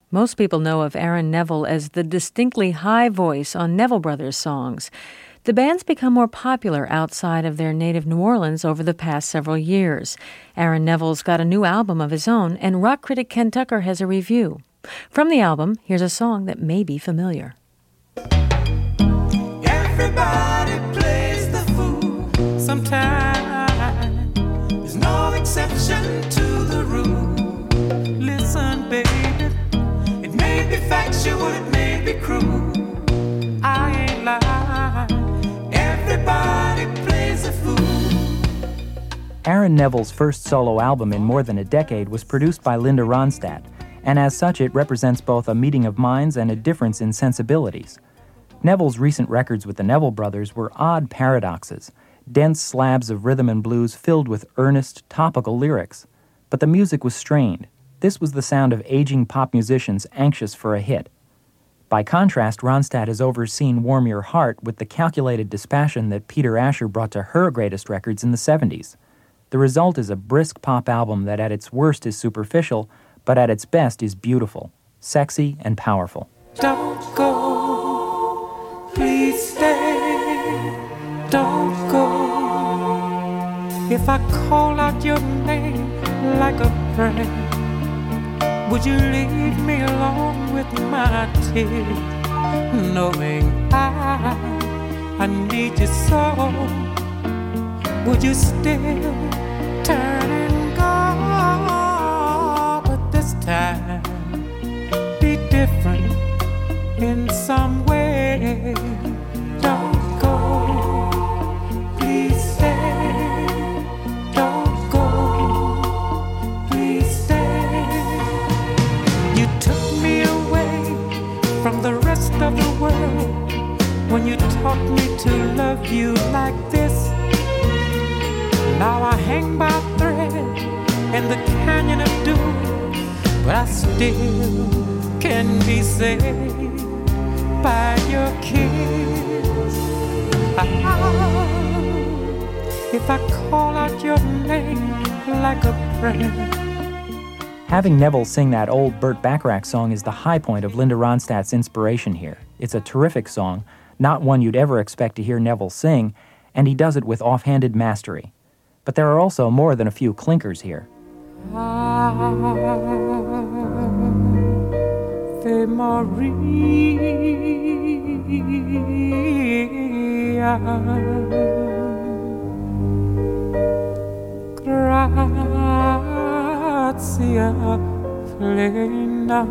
Most people know of Aaron Neville as the distinctly high voice on Neville Brothers songs. The band's become more popular outside of their native New Orleans over the past several years. Aaron Neville's got a new album of his own, and rock critic Ken Tucker has a review. From the album, here's a song that may be familiar. Everybody plays the fool sometimes. There's no exception to the rule. Listen, baby, it may be factual, it may be cruel. I ain't lying. Everybody plays a fool. Aaron Neville's first solo album in more than a decade was produced by Linda Ronstadt, and as such it represents both a meeting of minds and a difference in sensibilities. Neville's recent records with the Neville Brothers were odd paradoxes, dense slabs of rhythm and blues filled with earnest, topical lyrics. But the music was strained. This was the sound of aging pop musicians anxious for a hit. By contrast, Ronstadt has overseen Warm Your Heart with the calculated dispassion that Peter Asher brought to her greatest records in the 70s. The result is a brisk pop album that at its worst is superficial, but at its best is beautiful, sexy, and powerful. Don't go, please stay, don't go. If I call out your name like a prayer, would you leave me alone with my tears, knowing I need you so? Would you still turn and go? But this time, be different in some way. Don't go, please stay. Don't go, please stay. You took me away from the rest of the world when you taught me to love you like this. Now I hang by a thread in the canyon of doom, but I still can be saved by your kiss. If I call out your name like a prayer. Having Neville sing that old Burt Bacharach song is the high point of Linda Ronstadt's inspiration here. It's a terrific song, not one you'd ever expect to hear Neville sing, and he does it with offhanded mastery. But there are also more than a few clinkers here. Ave Maria, gratia plena,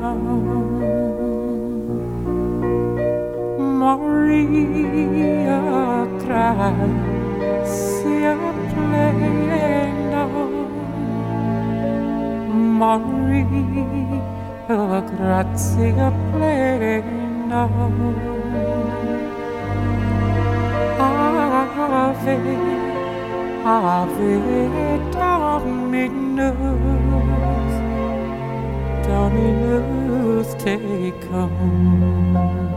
Maria, gratia plena, Maria, gratia plena. Ave, Ave Dominus, Dominus tecum.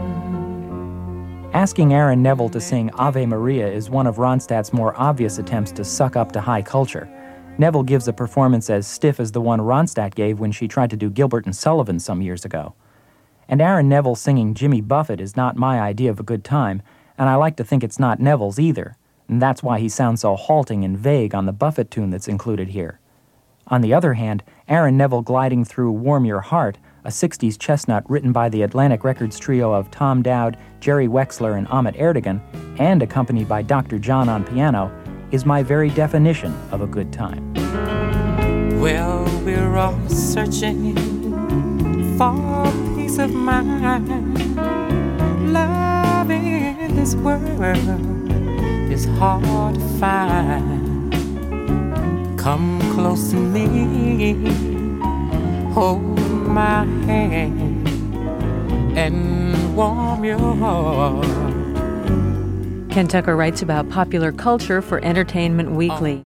Asking Aaron Neville to sing Ave Maria is one of Ronstadt's more obvious attempts to suck up to high culture. Neville gives a performance as stiff as the one Ronstadt gave when she tried to do Gilbert and Sullivan some years ago. And Aaron Neville singing Jimmy Buffett is not my idea of a good time, and I like to think it's not Neville's either, and that's why he sounds so halting and vague on the Buffett tune that's included here. On the other hand, Aaron Neville gliding through Warm Your Heart, a 60s chestnut written by the Atlantic Records trio of Tom Dowd, Jerry Wexler, and Ahmet Ertegun, and accompanied by Dr. John on piano, is my very definition of a good time. Well, we're all searching for peace of mind. Love in this world is hard to find. Come close to me, hold my hand, and warm your heart. Ken Tucker writes about popular culture for Entertainment Weekly.